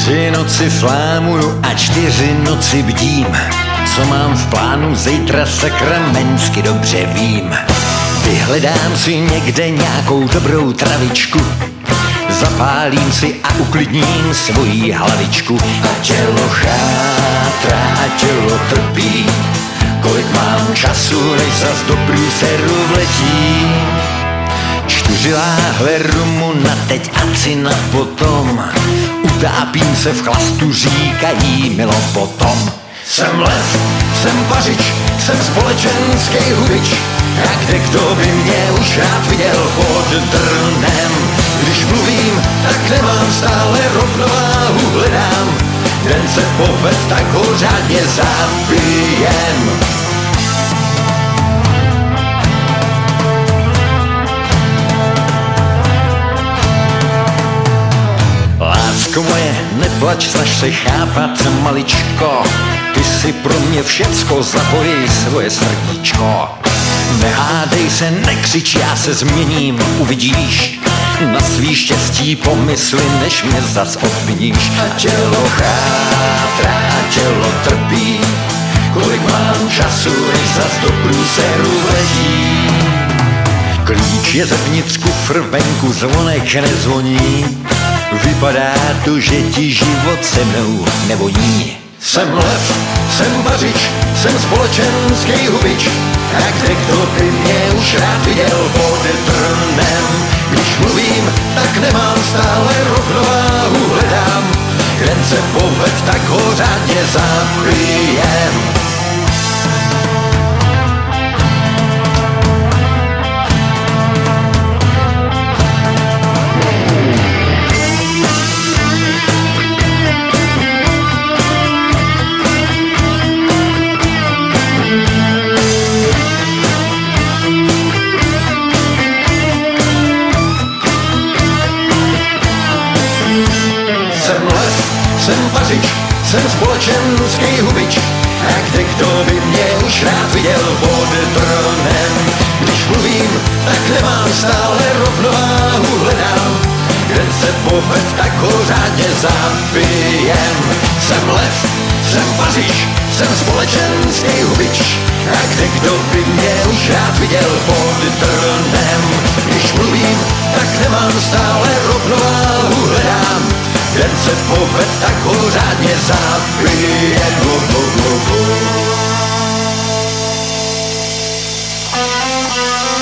3 noci flámuju a 4 noci bdím. Co mám v plánu, zítra sakramensky dobře vím. Vyhledám si někde nějakou dobrou travičku, zapálím si a uklidním svoji hlavičku. A tělo chátrá a tělo trpí, kolik mám času, než zas do průseru vletí. 4 láhve rumu na teď a 3 na potom, utápím se v chlastu, říkají milo potom. Jsem lev, jsem vařič, jsem společenský hubič, a kde kdo by mě už rád viděl pod drnem. Když mluvím, tak nemám stále rovnováhu, hledám, den se poved, tak ho řádně zabijem. Lásko moje, neplač, snaž se chápat, maličko. Ty si pro mě všecko, zapojij svoje srdíčko. Nehádej se, nekřič, já se změním, uvidíš. Na svý štěstí pomysli, než mě zas obviníš. A tělo chátrá, a tělo trpí, kolik mám času, než zas do průseru vletí. Klíč je zevnitř, kufr venku, zvonek nezvoní. Vypadá to, že ti život se mnou nevoní. Jsem lev, jsem vařič, jsem společenský hubič, a kde kdo by mě už rád viděl pod trnem. Když mluvím, tak nemám stále rovnováhu, hledám, kde se poved, tak ho řádně zabijem. Jsem vařič, jsem společenský hubič, a kde kdo by mě už rád viděl pod dronem. Když mluvím, tak nemám stále rovnováhu, hledám, kde se poved, tak ho řádně zabijem. Jsem lev, jsem vařič, jsem společenský hubič, a kde kdo by mě už rád viděl pod dronem. Když mluvím, tak nemám stále rovnováhu, hledám, den se poved, tak ho řádně zabijem.